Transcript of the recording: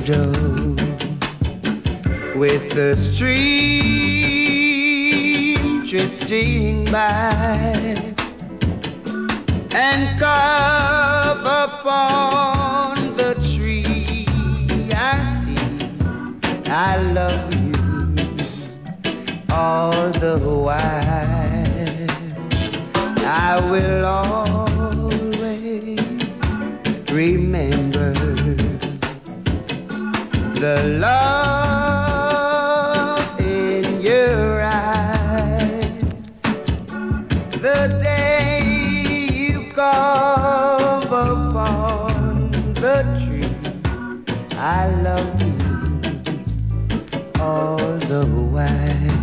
window with the stream drifting by, and carve upon the tree I see I love you all the while. I will always remember the love in your eyes, the day you carve upon the tree I love you all the while.